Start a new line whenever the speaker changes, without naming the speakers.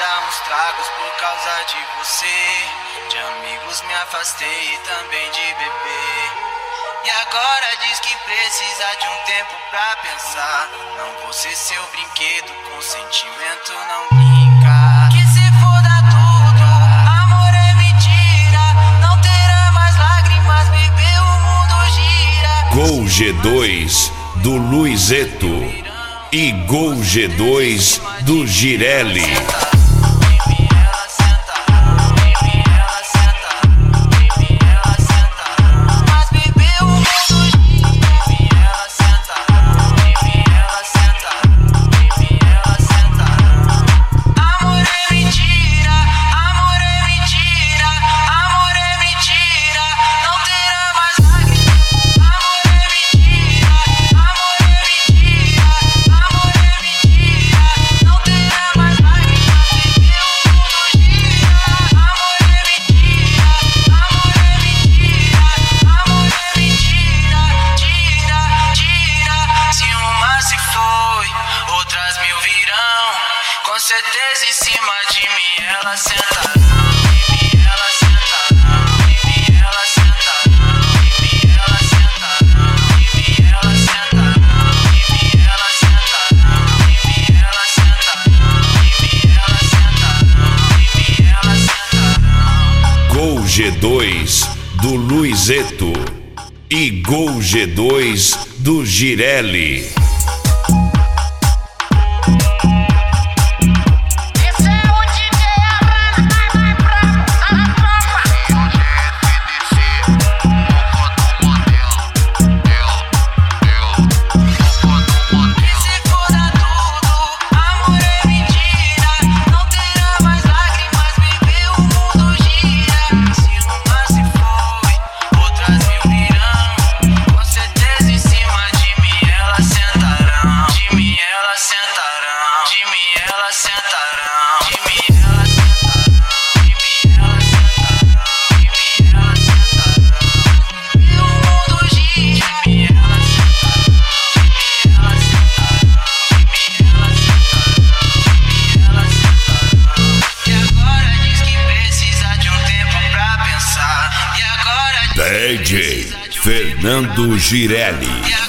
dar uns tragos por causa de você. De amigos me afastei e também de beber. E agora diz que precisa de um tempo pra pensar. Não vou ser seu brinquedo, com sentimento não brinca. Que se foda tudo, amor é mentira. Não terá mais lágrimas, bebê, o mundo gira.
Gol G2 do Luizeto e Gol G2 do Girelli.
Com certeza em cima de mim ela sentarão, em mim ela sentarão, em mim ela sentarão, em mim ela sentarão, em mim ela sentarão, em mim ela sentarão, em mim ela sentarão, em mim ela sentarão, em mim ela sentarão.
Gol G2 do Luizeto e Gol G2 do Girelli. DJ Fernando Girelli.